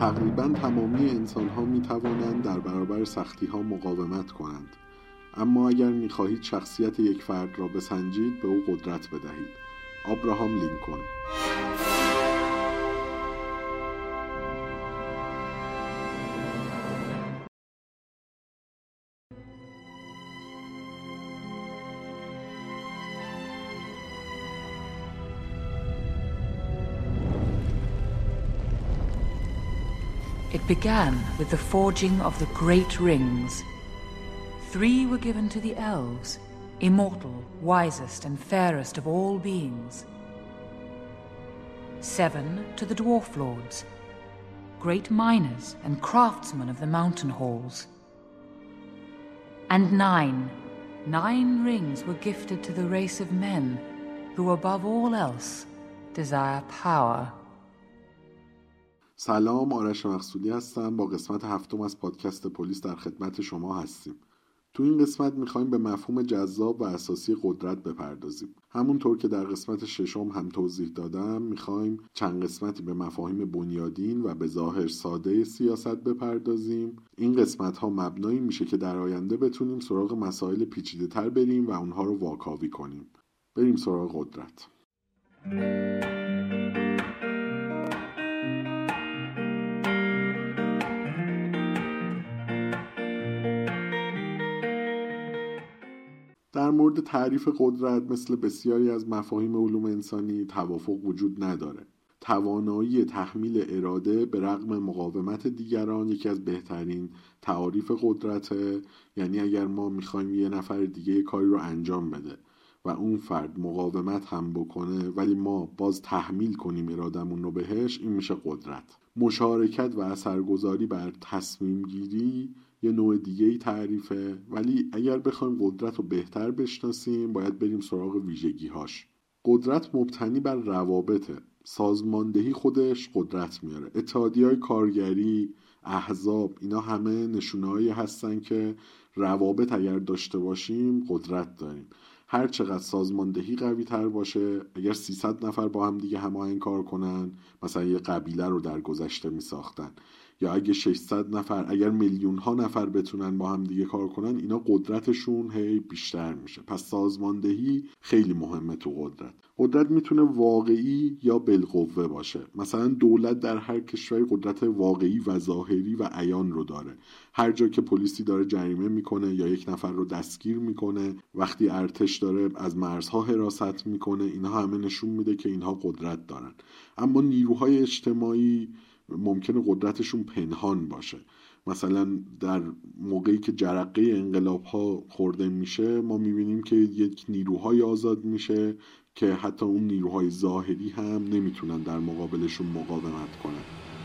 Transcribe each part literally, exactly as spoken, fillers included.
تقریباً تمامی انسان‌ها می‌توانند در برابر سختی‌ها مقاومت کنند، اما اگر می‌خواهید شخصیت یک فرد را بسنجید به او قدرت بدهید. آبراهام لینکلن. It began with the forging of the great rings. Three were given to the elves, immortal, wisest and fairest of all beings. Seven to the dwarf lords, great miners and craftsmen of the mountain halls. And nine, nine rings were gifted to the race of men who above all else desire power. سلام، آرش مقصودی هستم. با قسمت هفتم از پادکست پلیس در خدمت شما هستیم. تو این قسمت میخوایم به مفهوم جذاب و اساسی قدرت بپردازیم. همونطور که در قسمت ششم هم توضیح دادم، میخوایم چند قسمتی به مفاهیم بنیادین و به ظاهر ساده سیاست بپردازیم. این قسمت ها مبنایی میشه که در آینده بتونیم سراغ مسائل پیچیده تر بریم و اونها رو واکاوی کنیم. بریم سراغ قدرت. در مورد تعریف قدرت مثل بسیاری از مفاهیم علوم انسانی توافق وجود نداره. توانایی تحمیل اراده به رغم مقاومت دیگران یکی از بهترین تعاریف قدرته. یعنی اگر ما میخوایم یه نفر دیگه یه کاری رو انجام بده و اون فرد مقاومت هم بکنه ولی ما باز تحمیل کنیم ارادمون رو بهش، این میشه قدرت. مشارکت و اثرگذاری بر تصمیم گیری یه نوع دیگه ای تعریفه، ولی اگر بخوایم قدرت رو بهتر بشناسیم باید بریم سراغ ویژگی هاش. قدرت مبتنی بر روابطه. سازماندهی خودش قدرت میاره. اتحادیه‌های کارگری، احزاب، اینا همه نشونه‌هایی هستن که روابط اگر داشته باشیم قدرت داریم. هر چقدر سازماندهی قوی تر باشه، اگر سیصد نفر با هم دیگه هماهنگ کار کنن، مثلا یه قبیله رو در گذشته می ساختن، یا اگه ششصد نفر، اگر میلیون ها نفر بتونن با هم دیگه کار کنن، اینا قدرتشون هی بیشتر میشه. پس سازماندهی خیلی مهمه تو قدرت. قدرت میتونه واقعی یا بالقوه باشه. مثلا دولت در هر کشوری قدرت واقعی و ظاهری و عیان رو داره. هر جا که پلیسی داره جریمه میکنه یا یک نفر رو دستگیر میکنه، وقتی ارتش داره از مرزها حراست میکنه، اینها همه نشون میده که اینها قدرت دارن. اما نیروهای اجتماعی ممکنه قدرتشون پنهان باشه. مثلا در موقعی که جرقه انقلاب ها خورده میشه، ما میبینیم که یک نیروهای آزاد میشه که حتی اون نیروهای ظاهری هم نمیتونن در مقابلشون مقاومت کنن.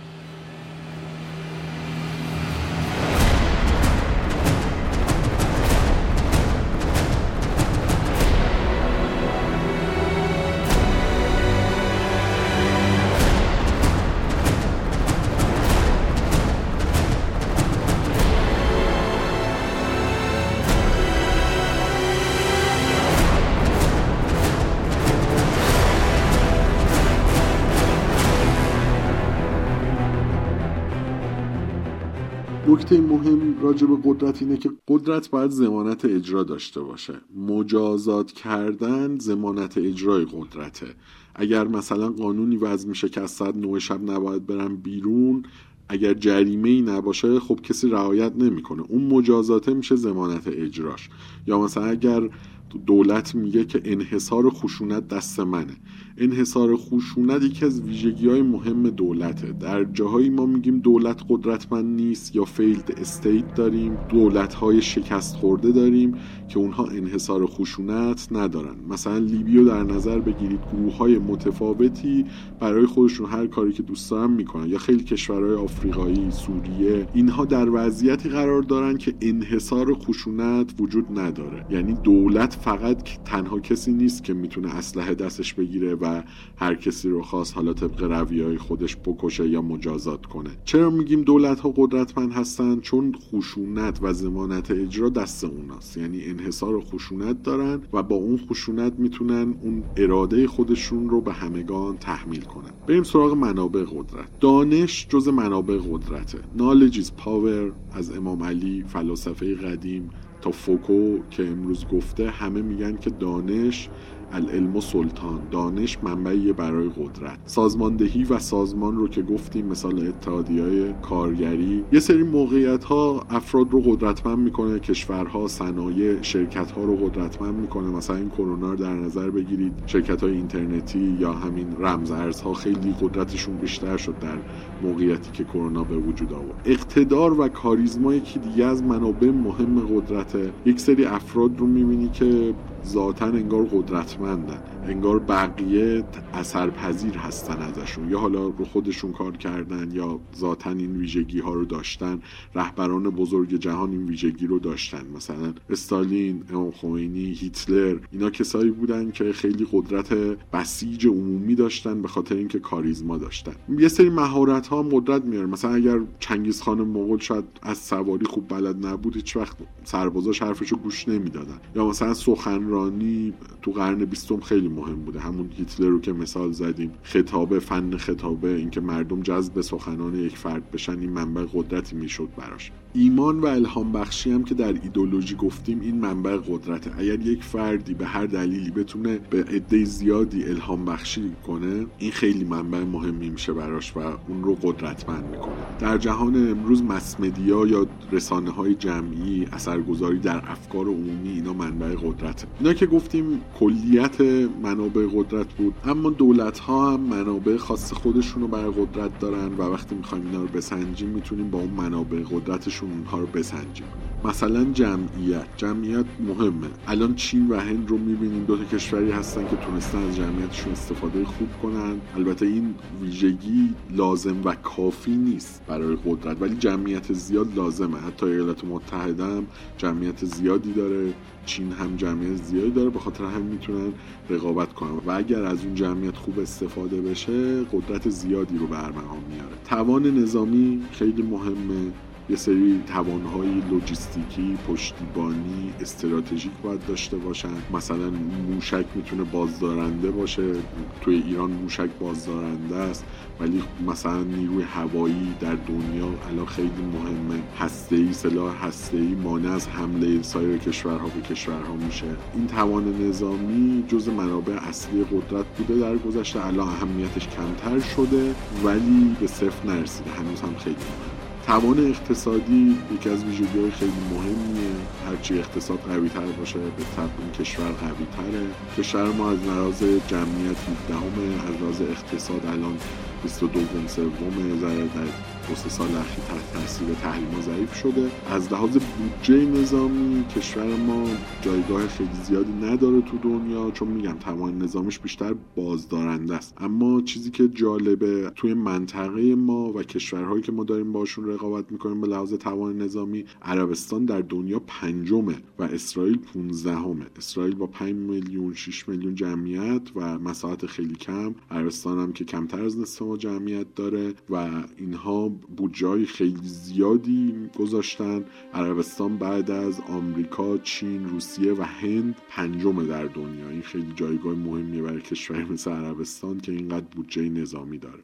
نکته مهم راجع به قدرت اینه که قدرت باید ضمانت اجرا داشته باشه. مجازات کردن ضمانت اجرای قدرته. اگر مثلا قانونی وضع میشه که از ساعت نه شب نباید برن بیرون، اگر جریمه‌ای نباشه خب کسی رعایت نمیکنه، اون مجازاته میشه ضمانت اجراش. یا مثلا اگر دولت میگه که انحصار خشونت دست منه، انحصار خشونت یکی از ویژگی‌های مهم دولته. در جاهایی ما میگیم دولت قدرتمند نیست یا فیلد استیت داریم، دولت‌های شکست خورده داریم که اونها انحصار خشونت ندارن. مثلا لیبیو در نظر بگیرید، گروه‌های متفاوتی برای خودشون هر کاری که دوست دارن میکنن. یا خیلی کشورهای آفریقایی، سوریه، اینها در وضعیتی قرار دارن که انحصار خشونت وجود نداره. یعنی دولت فقط تنها کسی نیست که میتونه اسلحه دستش بگیره و هر کسی رو خواست حالا طبق رویه‌های خودش بکشه یا مجازات کنه. چرا میگیم دولت‌ها قدرتمند هستن؟ چون خشونت و ضمانت اجرا دست اوناست، یعنی انحصار و خشونت دارن و با اون خشونت میتونن اون اراده خودشون رو به همگان تحمیل کنن. بریم سراغ منابع قدرت. دانش جز منابع قدرته. knowledge is power از امام علی، فلاسفه قدیم، تا فوکو که امروز گفته، همه میگن که دانش العلم سلطان، دانش منبعی برای قدرت. سازماندهی و سازمان رو که گفتیم، مثال اتحادیه‌های کارگری، یه سری موقعیت‌ها افراد رو قدرتمند میکنه، کشورها، صنایع، شرکت‌ها رو قدرتمند میکنه. مثلا این کرونا رو در نظر بگیرید، شرکت‌های اینترنتی یا همین رمز ارزها خیلی قدرتشون بیشتر شد در موقعیتی که کرونا به وجود آورد. اقتدار و کاریزما یکی دیگه از منابع مهم قدرته. یک سری افراد رو می‌بینی که ذاتاً انگار قدرتمندن، انگار بقیه اثرپذیر هستن ازشون، یا حالا رو خودشون کار کردن یا ذاتاً این ویژگی ها رو داشتن. رهبران بزرگ جهان این ویژگی رو داشتن، مثلا استالین، امام خمینی، هیتلر. اینا کسایی بودن که خیلی قدرت بسیج عمومی داشتن به خاطر اینکه کاریزما داشتن. یه سری مهارت ها هم قدرت میاره. مثلا اگر چنگیز خان مغول شاید از سواری خوب بلد نبود، هیچ وقت سربازاش حرفشو گوش نمیدادن. یا مثلا سخنرانی تو قرن بیستم خیلی مهم بوده. همون هیتلر رو که مثال زدیم، خطابه، فن خطابه، اینکه مردم جذب سخنان یک فرد بشن، این منبع قدرتی میشد براش. ایمان و الهام بخشی هم که در ایدئولوژی گفتیم، این منبع قدرته. اگر یک فردی به هر دلیلی بتونه به عده زیادی الهام بخشی کنه، این خیلی منبع مهمی میشه براش و اون رو قدرتمند میکنه. در جهان امروز مس مدیا یا رسانه‌های جمعی، اثرگذاری در افکار عمومی، اینا منبع قدرته. اینا که گفتیم کلیت منابع قدرت بود، اما دولت‌ها هم منابع خاص خودشون رو برای قدرت دارن و وقتی می‌خوایم اینا رو بسنجیم، میتونیم با اون منابع قدرتشون اونها رو بسنجیم. مثلا جمعیت جمعیت مهمه. الان چین و هند رو می‌بینیم، دو تا کشوری هستن که تونستن از جمعیتشون استفاده خوب کنن. البته این ویژگی لازم و کافی نیست برای قدرت، ولی جمعیت زیاد لازمه. حتی ایالات متحده هم جمعیت زیادی داره، چین هم جمعیت زیادی داره، به خاطر هم میتونن رقابت کنن و اگر از اون جمعیت خوب استفاده بشه، قدرت زیادی رو به ارمغان میاره. توان نظامی خیلی مهمه. یه سری توانهای لوجستیکی، پشتیبانی، استراتژیک باید داشته باشن. مثلا موشک میتونه بازدارنده باشه، توی ایران موشک بازدارنده است، ولی مثلا نیروی هوایی در دنیا الان خیلی مهمه. هسته‌ای، سلاح هسته‌ای مانع از حمله سایر کشورها به کشورها میشه. این توان نظامی جز منابع اصلی قدرت بوده در گذشته، الان اهمیتش کمتر شده ولی به صفر نرسیده، هنوز هم خیلی مهمه. توان اقتصادی یکی از ویژگی‌های خیلی مهمیه. هرچی اقتصاد قوی تر باشه، به طبع این کشور قوی تره. کشور ما از لحاظ جمعیت هفدهمه، از لحاظ اقتصاد الان بیست و دو سوم، ذره در دو سه سال اخیر تحت تاثیر تحریم‌ها ضعیف شده. از لحاظ بودجه نظامی کشور ما جایگاه خیلی زیادی نداره تو دنیا، چون میگم توان نظامیش بیشتر بازدارنده است. اما چیزی که جالبه توی منطقه ما و کشورهایی که ما داریم باشون رقابت میکنیم به لحاظ توان نظامی، عربستان در دنیا پنجمه و اسرائیل پونزدهمه. اسرائیل با پنج میلیون شش میلیون جمعیت و مساحت خیلی کم، عربستان هم که کمتر از نصف ما جمعیت داره و اینها بودجه‌های خیلی زیادی گذاشتن. عربستان بعد از آمریکا، چین، روسیه و هند پنجمه در دنیا. این خیلی جایگاه مهمیه برای کشوری مثل عربستان که اینقدر بودجه نظامی داره.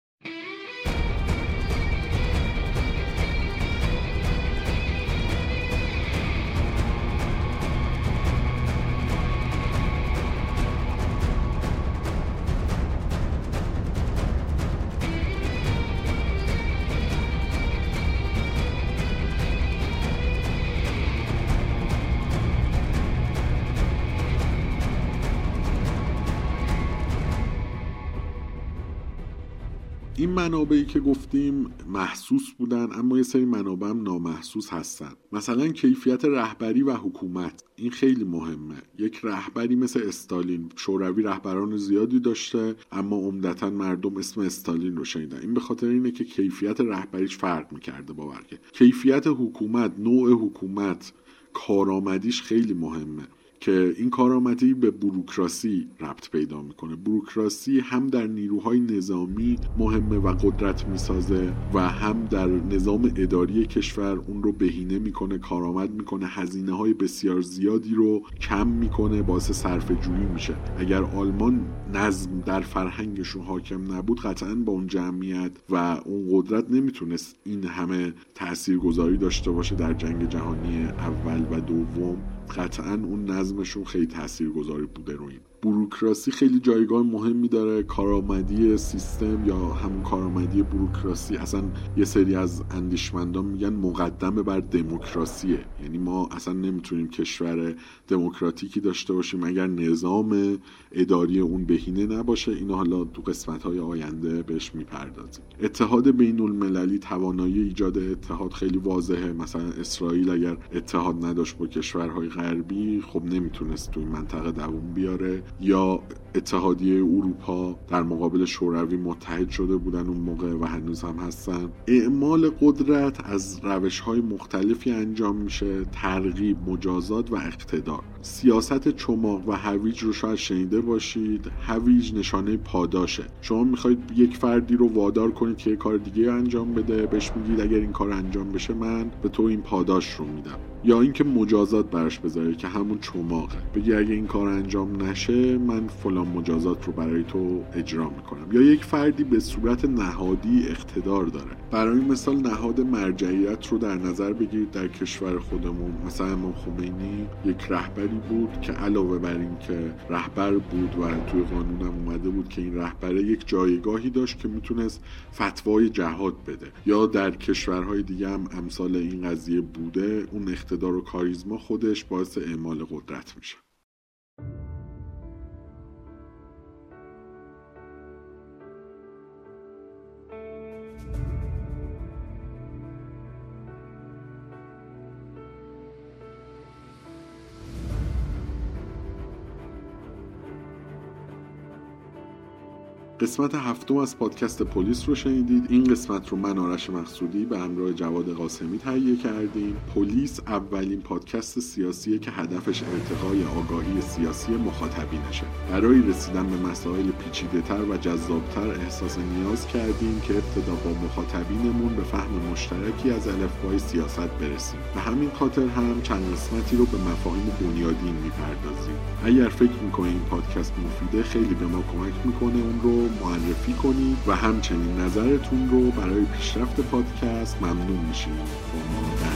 این منابعی که گفتیم محسوس بودن، اما یه سری منابع هم نامحسوس هستن. مثلا کیفیت رهبری و حکومت، این خیلی مهمه. یک رهبری مثل استالین، شوروی رهبران زیادی داشته اما عمدتاً مردم اسم استالین رو شنیدن. این به خاطر اینه که کیفیت رهبریش فرق می‌کرده با بقیه. کیفیت حکومت، نوع حکومت، کارآمدیش خیلی مهمه. که این کارآمدی به بوروکراسی ربط پیدا میکنه. بوروکراسی هم در نیروهای نظامی مهمه و قدرت میسازه و هم در نظام اداری کشور اون رو بهینه میکنه، کارآمد میکنه، هزینه های بسیار زیادی رو کم میکنه، باعث صرفه جویی میشه. اگر آلمان نظم در فرهنگشون حاکم نبود، قطعاً با اون جمعیت و اون قدرت نمیتونست این همه تاثیرگذاری داشته باشه در جنگ جهانی اول و دوم. قطعاً اون نظمشون خیلی تاثیرگذاری بوده روی این. بوروکراسی خیلی جایگاه مهمی داره. کارآمدی سیستم یا همون کارآمدی بوروکراسی، اصلا یه سری از اندیشمندان میگن مقدمه بر دموکراسیه. یعنی ما اصلا نمیتونیم کشور دموکراتیکی داشته باشیم اگر نظام اداری اون بهینه نباشه. اینو حالا تو قسمت‌های آینده بهش میپردازیم. اتحاد بین المللی، توانایی ایجاد اتحاد خیلی واضحه. مثلا اسرائیل اگر اتحاد نداشت با کشورهای غربی، خب نمیتونست تو این منطقه دوام بیاره. یا اتحادیه اروپا در مقابل شوروی متحد شده بودن اون موقع و هنوز هم هستن. اعمال قدرت از روش‌های مختلفی انجام میشه: ترغیب، مجازات و اقتدار. سیاست چماق و هویج رو شاید شنیده باشید. هویج نشانه پاداشه. شما میخواید یک فردی رو وادار کنید که یک کار دیگه انجام بده، بهش میگید اگر این کار انجام بشه من به تو این پاداش رو میدم. یا اینکه مجازات براش بذاره که همون چماقه، بگی اگه این کار انجام نشه من فلان مجازات رو برای تو اجرا میکنم. یا یک فردی به صورت نهادی اقتدار داره. برای مثال نهاد مرجعیت رو در نظر بگیرید در کشور خودمون. مثلا امام خمینی یک رهبری بود که علاوه بر این که رهبر بود و توی قانونم اومده بود که این رهبر یک جایگاهی داشت که میتونست فتوای جهاد بده. یا در کشورهای دیگه هم امثال این قضیه بوده. اون اقتدار و کاریزما خودش باعث اعمال قدرت میشه. قسمت هفتم از پادکست پلیس رو شنیدید. این قسمت رو من آرش مقصودی به همراه جواد قاسمی تهیه کردیم. پلیس اولین پادکست سیاسیه که هدفش ارتقای آگاهی سیاسی مخاطبینشه. برای رسیدن به مسائل پیچیده‌تر و جذابتر احساس نیاز کردیم که ابتدا با مخاطبینمون به فهم مشترکی از الفبای سیاست برسیم. به همین خاطر هم چند قسمتی رو به مفاهیم بنیادین میپردازیم. اگر فکر میکنید این پادکست مفیده، خیلی به ما کمک میکنه اون رو معرفی کنید و همچنین نظرتون رو برای پیشرفت پادکست ممنون میشیم. با ما